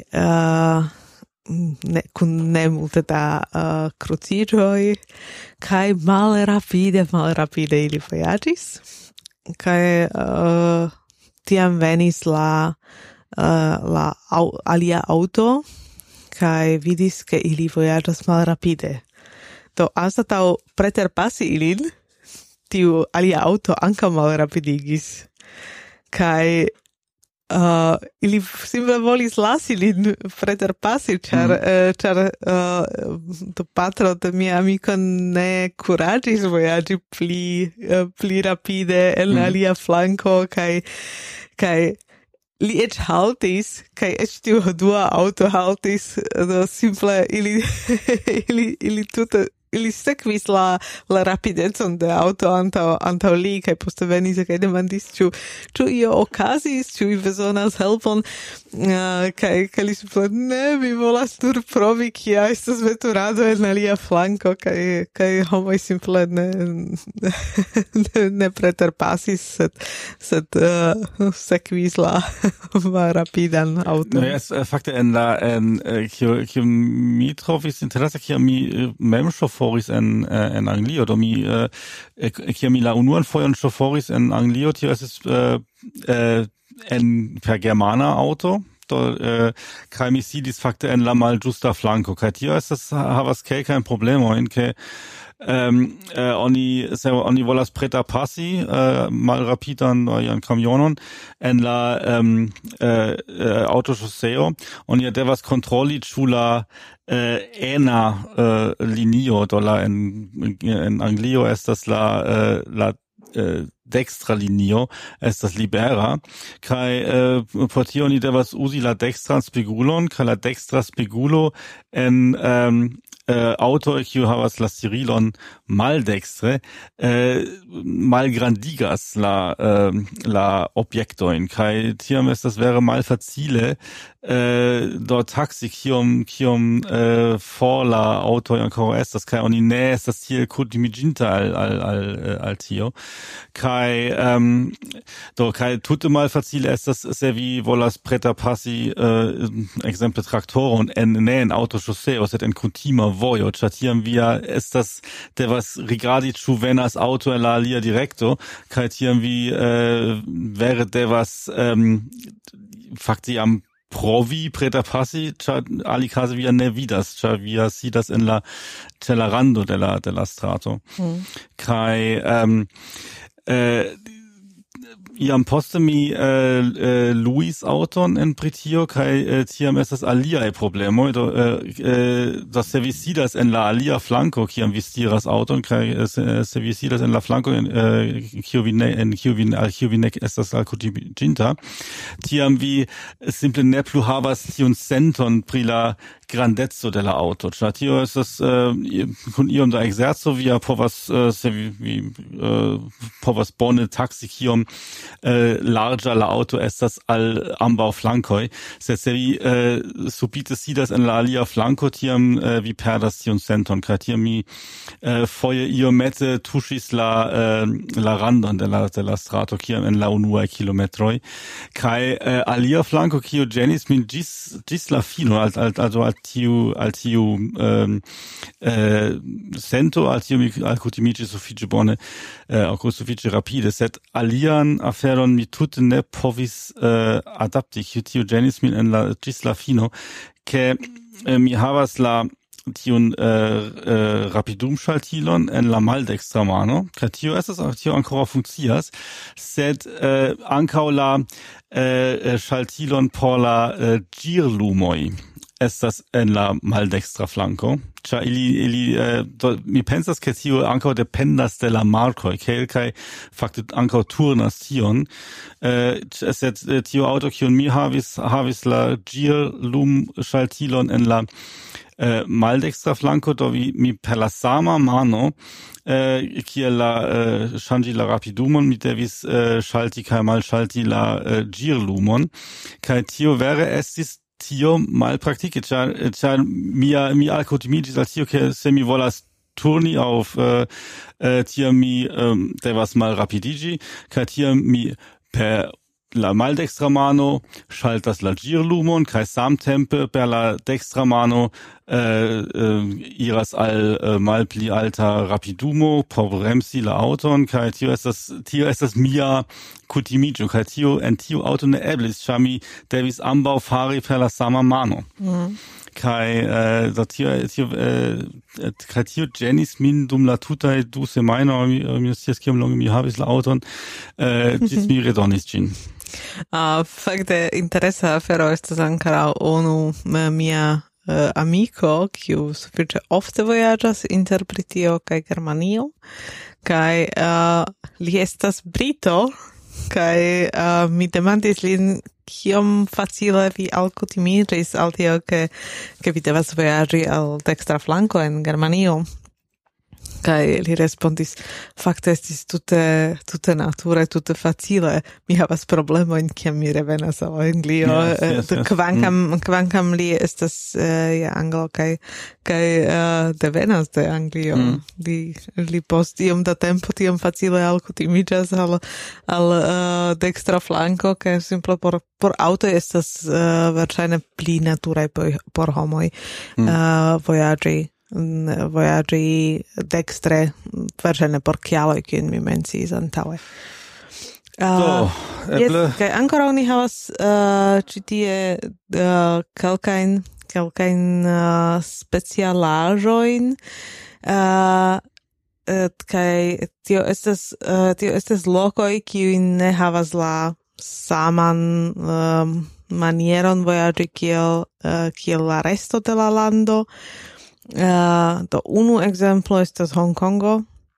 kun ne multe da kruciĝoj kai malrapide ili vojaĝis kai tiam venis la alia auto kai vidis ke ili vojaĝas malrapide. Do anstataŭ preterpasi ilin, tiu alia auto ankaŭ malrapidigis. Kai ili simple volis lasi lin preterpasi, ĉar do patro de mia amiko ne kuraĝis vojaĝi pli rapide en alia flanko kaj li eĉ haltis, kaj eĉ tiu dua auto haltis, do simple ili tute ili sekvis la rapidecon de auto antaŭ li, kaj poste venis kaj demandis ĉu io okazis, ĉu vi bezonas helpon, kaj li simple ne, mi volas nur provi kia estas veturado en alia flanko, kaj homoj simple ne preterpasis, sed sekvis la rapidan auton. No, fakte kiu mi trovis interese, kiam mi mem ŝoforis en Anglio, do kiam mi la unuan fojon ŝoforis en Anglio, tio estis per germana auto, do kaj mi sidis fakte en la malĝusta flanko, kaj tio estas havas kelkajn problemojn, ke oni volas preterpasi malrapidan ian kamionon en la autoŝoseo, oni devas kontroli ĉu la ena linio, do la en Anglio estas la dextra linio estas libera, kaj por tio ni devas uzi la dextran spegulon, kaj la dextra spegulo en auto kiu havas la stirilon maldextre malgrandigas la objektojn, kaj tiam estas vere malfacile do taksi kiom for la auto ankoraŭ estas, kaj oni ne estas tiel kutimiĝinta al tio, kaj tute malfacile estas, se vi volas preterpasi ekzemple traktoron ne en autoŝoseo, sed en kutima vojo, ĉar tiam via devas rigardi ĉu venas auto en la alia direkto, kaj tiam vi vere devas fakte jam provi preterpasi, ĉar alikaze via ne vidas, ĉar via sidas en la celerando de la strato. Kaj iam poste mi luis auton en Britio, kaj tiam estas aliaj problemoj, do se vi sidas en la alia flanko, kiam vi stiras auton, kaj se vi sidas en la flanko kiu vi ne estas alkutimiĝinta, tiam vi simple ne plu havas tiun senton pri la grandeco de la auto. Ĉar tio estas kun iom da ekzerco via povas, se vi povas bone taksi kiom larĝa la auto estas al ambaŭ flankoj, sed se vi subite sidas en la alia flanko, tiam vi perdas tiun senton, kaj tiam mi foje iomete tuŝis la randon de la strato, kiam en la unuaj kilometroj, kaj alia flanko, kiu ĝenis min ĝis la fino, also al tiu sento, al tiu mi alkutimiĝis sufiĉe bone, aŭ sufiĉe rapide, sed alian aferon mi tute ne povis adapti, kiu tiu ĝenis min ĝis la fino, ke mi havas tiun rapidumŝaltilon en la maldekstra mano, kaj tio ankoraŭ funkcias, sed ankaŭ la ŝaltilon por la ĝirlumoj estas en la maldextra flanco. Cia mi pensas che tio ankaŭ dependas de la markoj, kelkaj fakte ankaŭ turnas tion. Sed tio auto kiun mi havis la gir-lum-ŝaltilon en la maldextra flanco, do mi per la sama mano kiel la ŝanĝi la rapidumon, mi devis ŝalti kaj malŝalti la gir-lumon, kaj tio vere estis tio malpraktike, ĉar mi alkutimiĝis al tio, ke se mi volas turni auf tiam mi devas malrapidiĝi, kaj tiam mi per la maldextra mano schaltas la gir-lumon kaj samtempe per la dextra mano iras al malpli alta rapidumo por bremsi la auton kaj tio estas mia kutimiĝo kaj en tiu auto ne eblis, ĉar mi devis ambaŭ fari per la sama mano. Kai tio genis min dum la tutaj 2 semajnoj, mi scias kiom longe mi havis la auton, ĝis mi redonis ĝin. Fakte interesa afero estas ankoraŭ unu mia amiko, kiu sufiĉe ofte vojaĝas inter Britio kaj Germanio, kaj li estas brito, kaj mi demandis lin kiom facile vi alkutimiĝis al tio, ke vi devas vojaĝi al dekstra flanko en Germanio. Kaj li respondis, fakte estis tute nature, tute facile. Mi havas problemojn, kiam mi revenas al Anglio. Kvankam li estas Anglo kaj devenas de Anglio. Li post iom da tempo tiom facile alkutimiĝas al dekstra flanko, ke simple por auto estas verŝajne pli naturaj por homoj vojaĝi dekstre, verŝajne por kialoj, kiujn mi menciis antaŭe. Kaj ankoraŭ ni havas ĉi tie kelkajn specialaĵojn, kaj tio estas lokoj, kiuj ne havas la saman manieron vojaĝi kiel la resto de la lando. Do unu ekzemplo estas Hongkongo,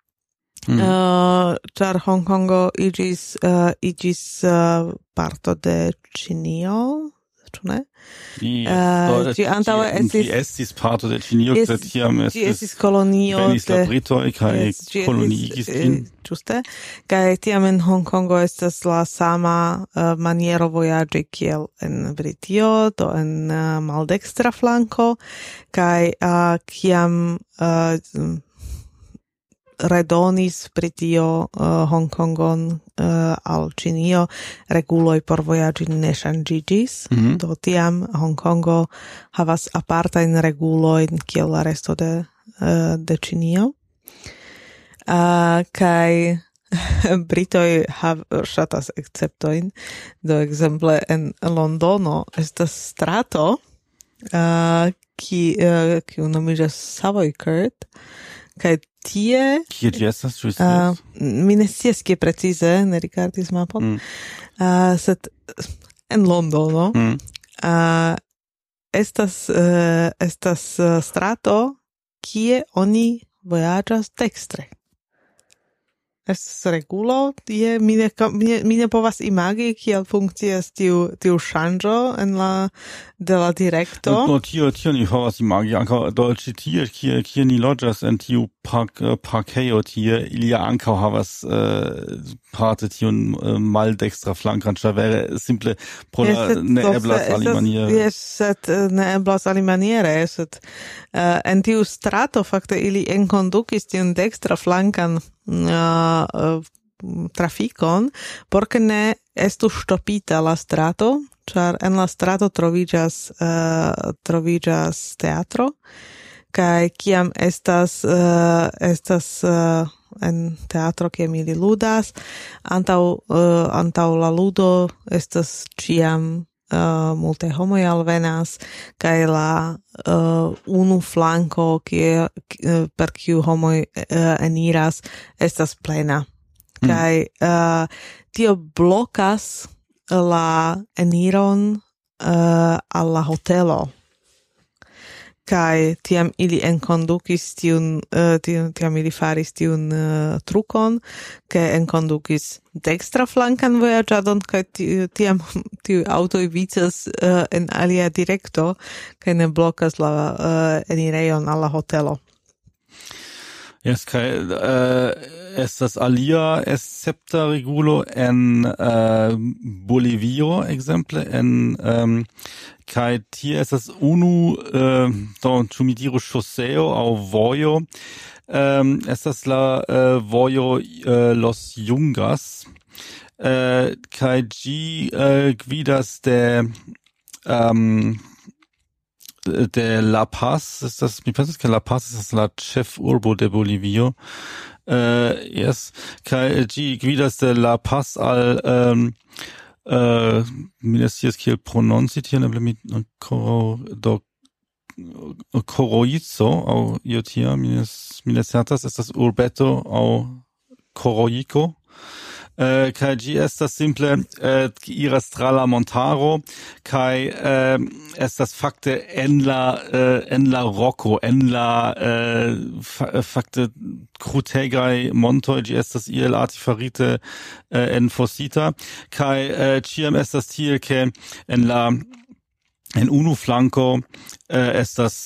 ĉar Hongkongo iĝis parto de Ĉinio, ĉu ne? Ĝi antaŭe estis parto de Ĉinio, sed tiam estis kolonio venis la britoj kaj koloniigis ĝin. Ĝuste, kaj tiam en Hongkongo estas la sama maniero vojaĝi kiel en Britio, do en maldekstra flanko, kaj kiam redonis Britio Hongkongon al Ĉinio, reguloj por vojaĝi ne ŝanĝiĝis, do tiam Hongkongo havas apartajn regulojn kiel la resto de Ĉinio. Kaj Britoj ŝatas akceptojn, do ekzemple en Londono estas strato kiu nomiĝas Savoy Court, kaj tie kie ĝi estas, mi ne scias kie precize, ne rigardis mapon, sed en Londono estas strato kie oni vojaĝas dekstre. Estas regulo, mi ne povas imagi kiel funkcias tiu ŝanĝo de la direkto. No, tio ni povas imagi, ankaŭ do ĉi tie, kie ni loĝas en tiu parkejo tie, ili ankaŭ havas parte tiun maldekstra flankon, ĉar vere simple pro la ne eblas alimaniere. Jes, sed ne eblas alimaniere, sed en tiu strato fakte ili enkondukis tiun dekstra flankan trafikon, por ke ne estu ŝtopita la strato, ĉar en la strato troviĝas teatro, kaj kiam estas en teatro kiam ili ludas, antaŭ la ludo estas ĉiam multe homoj alvenas, kaj la unu flanko per kiu homoj eniras estas plena. Kaj tio blokas la eniron al la hotelo. kai tiam ili enkondukis tiam ili faris tiun trukon, ke enkondukis dekstra flankan vojaĝadon, kai tiam tiu autoj vicas en alia direkto, kai ne blokas la enirejon al la hotelo. Yes, kai estas alia escepta regulo en Bolivio, ekzemple en kai tie estas unu ĉu mi diru ŝoseo aŭ vojo, estas la vojo Los Yungas, kai ĝi gvidas de La Paz, mi pensas que La Paz es la ĉefurbo de Bolivio. Yes, kai ĝi gvidas de La Paz al mi ne scias kiel prononci tion, eble mi do Coroizo aŭ io tia, mi ne certas, estas urbeto aŭ Coroico. Kai ĝi estas simple iras tra la montaro, kai estas fakte en la roko, en la fakte krutegaj montoj, ĝi estas iel artefarite enfosita, kai ĉiam estas tiel, ke en unu flanko estas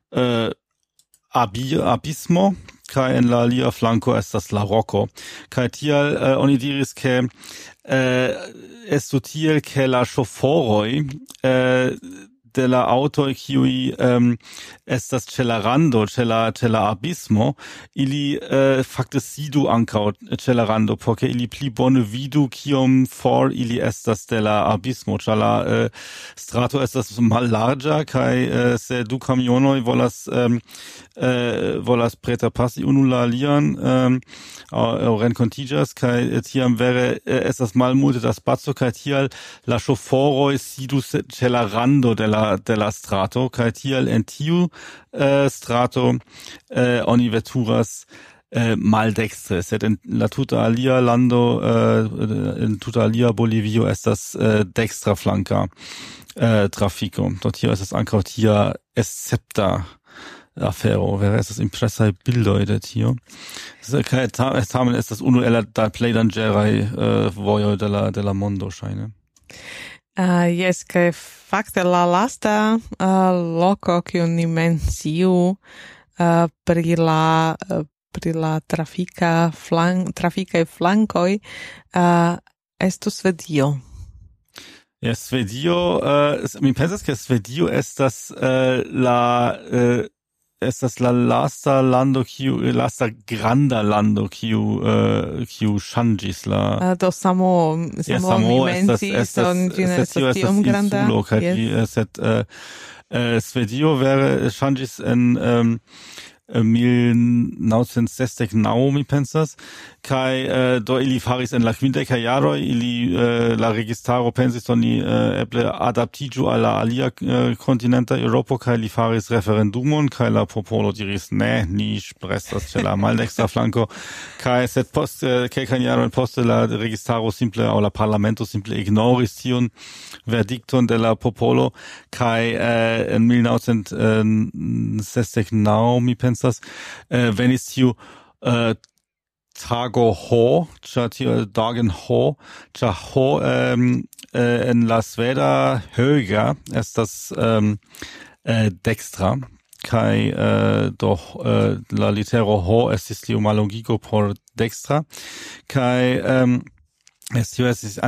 abismo, kai en la alia flanko estas la roko. Kai tial oni diris ke estu tiel, ke la ŝoforoj de la aŭtoj kiuj estas ĉe la rando, ĉe la abismo, ili fakte sidu ankaŭ ĉe la rando, por ke ili pli bone vidu kiom for ili estas de la abismo, ĉar la strato estas mallarĝa, kaj se du kamionoj volas preterpasi unu la alian aŭ renkontiĝas, kaj tiam vere estas malmulte da spaco, kaj tial la ŝoforoj sidu ĉe la rando de la strato, kaj tial en tiu strato oni veturas maldekstre, sed en la tuta alia lando, en tuta alia Bolivio estas dekstra flanka trafiko. Do tio estas ankaŭ tia escepta afero, vere estas impresaj bildoj de tio. Kaj tamen estas unu el la plej danĝeraj vojoj de la mondo, ŝajne. Yes, que fakte la lasta loko kiun ni menciu pri la trafikaj flankoj estus Svedio. Yes, Svedio, mi pensas ke Svedio estas la lasta lando lasta granda lando kiu ŝanĝis la do Samoa mi mencis estas tiom granda, sed Svedio vere ŝanĝis en 1969 mi pensas, kaj do ili faris en la kvindekaj jaroj, la registaro pensis oni eble adaptiĝu al la alia kontinenta Eŭropo, kaj li faris referendumon, kaj la popolo diris ne, ni restas ĉe la maldekstra flanko, kaj sed post kelkajn jarojn poste la registaro simple aŭ la parlamento simple ignoris tiun verdikton de la popolo, kaj en 1969 mi pensas venis tiu tago H, ĉar tiu dagen H, ĉar H en la sveda höga estas dekstra, kaj do la litero H estis tiu mallongigo por dekstra, kaj tiu estis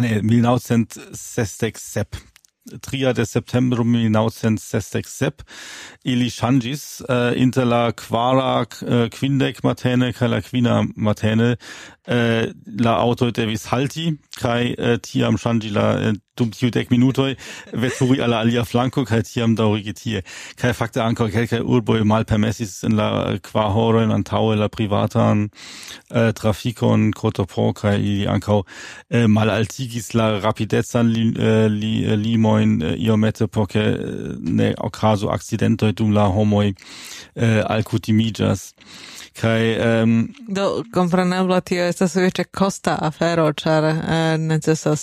1967. 3 de septembro 1967 ili ŝanĝis inter la kvara kvindek matene kaj la kvina matene la aŭtoj devis halti kaj tiam ŝanĝi la dum tiu 10 minutoj veturi al la alia flanko kaj tiam daŭrigi tie. Kaj fakte ankaŭ kelkaj urboj malpermesis en la kvar horojn antaŭe la privatan trafikon kotopo kaj ili ankaŭ malaltigis la rapidecon limojn iomete por ke ne okazo akcidentoj dum la homoj alkutimiĝas. Kai Do comprenebla tio estas sufiĉe kosta afero, ĉar necesas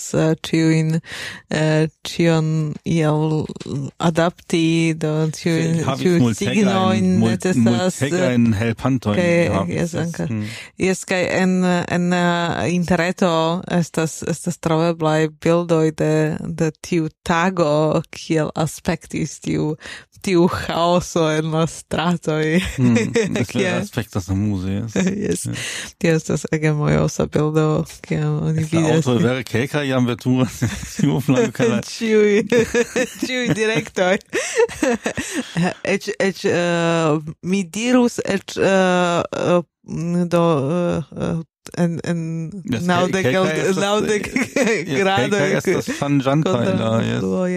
ĉion iel adapti, do ĉiuj signojn necesas multegajn helpantojn. Jes, kaj en interreto estas troveblaj bildoj de tiu tago, kiel aspektis tiu chaoso en la stratoj. Aspektas la muzeo. Yes. Tio estas ege mojosa bildo, kiam oni vidas. Auto vere kelkaj jam veturas tiu flanko kaj ĉiuj direktoj. Eĉ mi dirus do en 90 gradoj. Estas ŝanĝantaj.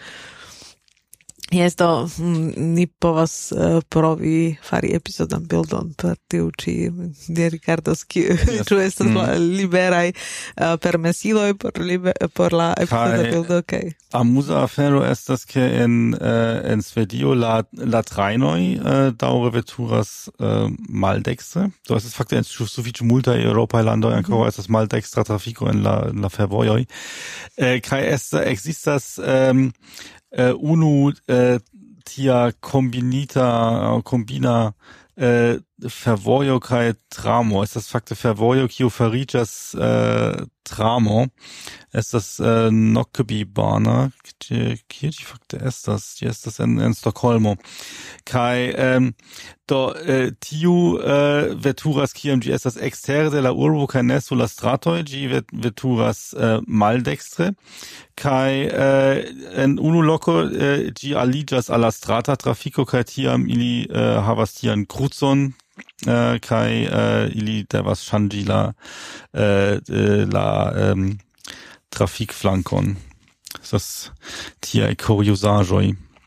Jes, do ni povas provi fari epizodon bildon per tiu ĉi de Ricardo ĉu estas liberaj permesiloj por la epizoda bildo, kaj amuza afero estas ke en Svedio la trajnoj daŭre veturas maldekstre. Do estas fakte en sufiĉe multaj eŭropaj landoj ankaŭ estas maldekstra trafiko en la fervojoj. Kaj ekzistas unu tia kombina fervojo kaj tramo. Estas fakte fervojo kiu fariĝas tramo. Estas Nockeby-bana, kie ĝi fakte estas? Ĝi estas en Stokholmo. Kaj tiu veturas kiam ĝi estas ekstere de la urbo kaj ne sur la stratoj, ĝi veturas maldekstre. Kaj en unu loko ĝi aliĝas al la strata trafiko kaj tiam ili havas tian krucon kaj ili devas ŝanĝi la trafikflankon. Estas tiaj kuriozaĵoj.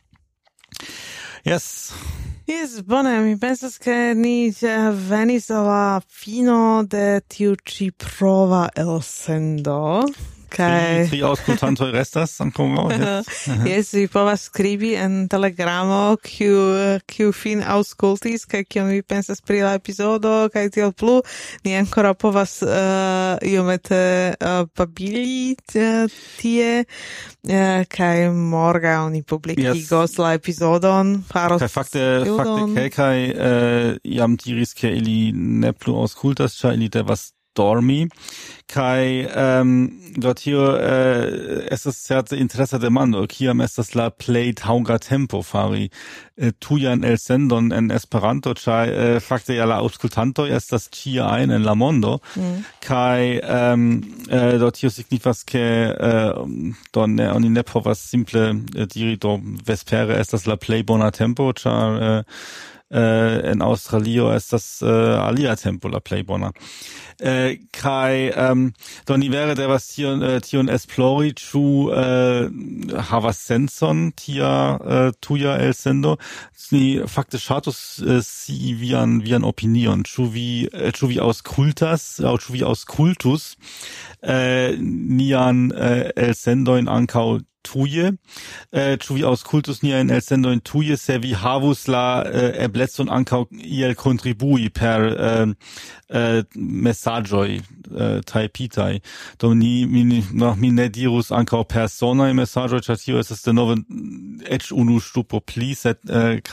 Yes. Yes, bone, mi pensas ke ni venis al la fino de tiu ĉi prova elsendo. Tri aŭskultantoj restas ankoraŭ. Yes, vi povas skribi en Telegramo kiu fin aŭskultis kaj kion vi pensas pri la epizodo kaj tiel plu. Ni ankoraŭ povas iomete babili tie kaj morgaŭ ni publikigos la epizodon. Kaj fakte kelkaj jam diris ke ili ne plu aŭskultas, ĉar ili devas dormi. Kai do tio estas certe interesa demando, kiam estas la plej taŭga tempo fari tujan elsendon en Esperanto, ĉar fakte ja la aŭskultantoj estas ĉie ajn en la mondo. Kai do tio signifas ke oni ne povas simple diri do vespere estas la plej bona tempo, ĉar en Australio estas alia tempo la plej bona. Kai do ni vere devas tion esplori, ĉu havas sencon tia tuja elsendo. Ni fakte ŝatus scii vian opinion, ĉu vi aŭskultas aŭ ĉu vi aŭskultus nian elsendojn ankaŭ tuje, ĉu vi aŭskultus niajn elsendojn tuje, se vi havus la eblecon ankaŭ iel kontribui per mesaĝoj tajpitaj. Do mi ne dirus ankaŭ personaj mesaĝoj, ĉar tio estas denove eĉ unu ŝtupo pli, sed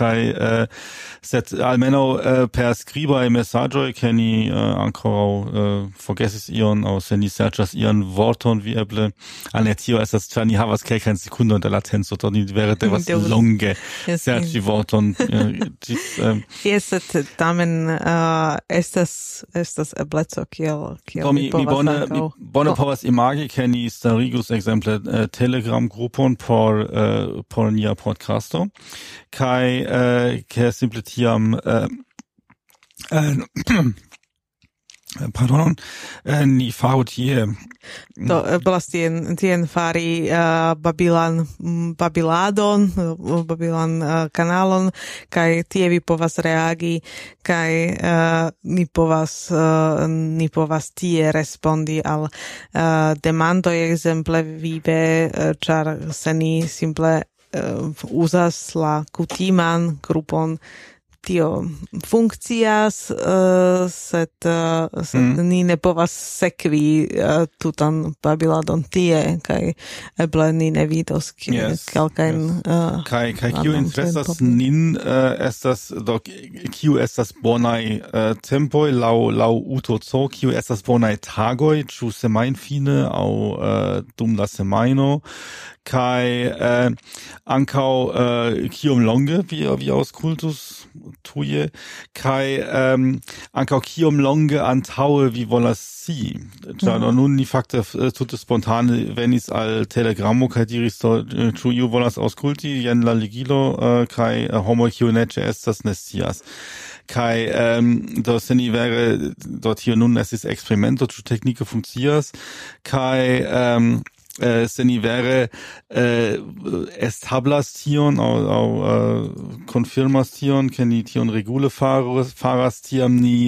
almenaŭ per skribaj mesaĝoj, ke ni ankoraŭ forgesis ion, aŭ se ni serĉas ian vorton, vi eble ne tio estas, ĉar ni havas kelkajn sekundon de latenco, do ni vere devas longe serĉi vorton. Jes, sed tamen estas ebleco kiel mi bone povas imagi, ke ni starigus ekzemple Telegram-grupon por nia podcasto, kaj ke simple tiam ni faru tie. Do eblas tien fari babiladon, babilan kanalon, kaj tie vi povas reagi, kaj ni povas tie respondi al demandoj, ekzemple vive, ĉar se ni simple uzas la kutiman grupon tio funkcias, sed ni ne povas sekvi tutan babiladon tie, kaj eble ni ne vidos kelkajn kaj kiu interesas nin estas do kiu estas bonaj tempoj laŭ Uto C, kiu estas bonaj tagoj, ĉu semajnfine aŭ dum la semajno, kaj ankaŭ kiom longe vi aŭskultus tuje, kaj ankaŭ kiom longe antaŭe vi volas scii. Ĉar nun ni fakte tute spontane venis al Telegramo kaj diris, ĉu iu volas aŭskulti, jen la ligilo, kaj homoj kiu ne ĉeestas ne scias. Kai do se ni vere dort hier nun estis experimento ĉu teknike funkcias, kai se ni vere establas tion aŭ konfirmas tion, ke ni tion regule faras, tiam ni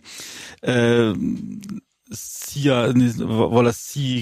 volas scii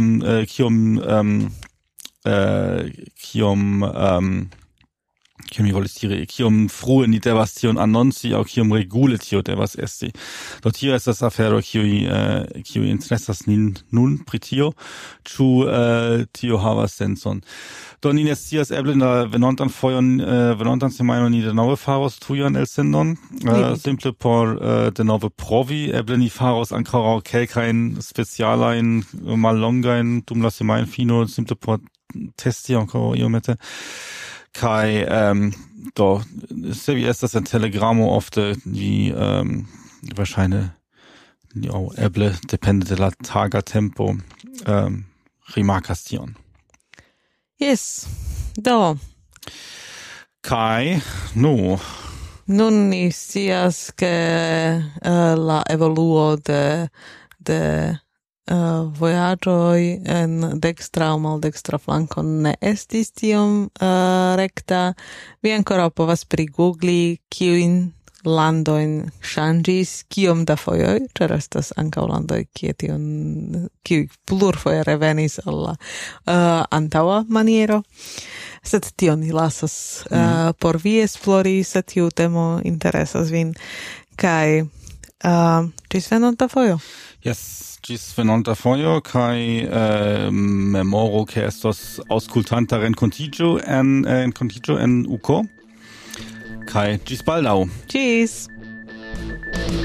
kiom frue ni devas tion annonci aŭ kiom regule tio devas esti. Do tio estas afero kiu interesas nin nun pri tio, ĉu tio havas sencon. Do ni ne scias, eble la venontan semajnon ni denove faros tujan elsendon, simple por denove provi, eble ni faros ankoraŭ kelkajn specialajn mallongajn dum la semajnfino, simple por testi ankoraŭ iomete. Kai do se vi estas en Telegramo ofte vi wahrscheinlich eble depende de la taga tempo rimarkas tion. Yes. Do. Kai nun ni scias ke la evoluo de vojaĝoj en dekstra aŭ maldekstra flanko ne estis tiom rekta. Vi ankoraŭ povas prigugli kiujn landojn ŝanĝis kiom da fojoj, ĉar estas ankaŭ landoj kiuj plurfoje revenis al la antaŭa maniero. Sed tion ni lasas por vi esplori, se tiu temo interesas vin. Kaj ĝis venonta fojo. Yes, ĝis venonta fojo, kaj memoro ke estos aŭskultanta renkontiĝo en UK. Kaj ĝis baldaŭ. Tschüss.